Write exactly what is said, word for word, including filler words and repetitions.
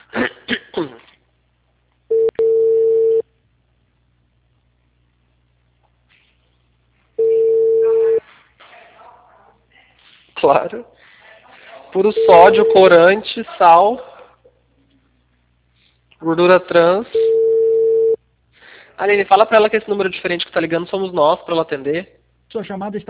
Claro. Puro sódio, corante, sal, gordura trans. Aline, fala pra ela que esse número diferente que tá ligando somos nós, pra ela atender. Sua chamada está